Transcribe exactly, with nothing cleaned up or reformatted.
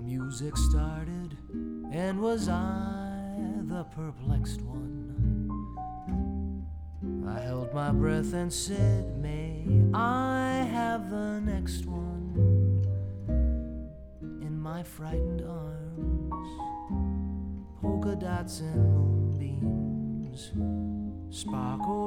music started, and was I the perplexed one? I held my breath and said, may I have the next one? In my frightened arms, polka dots and moonbeams sparkled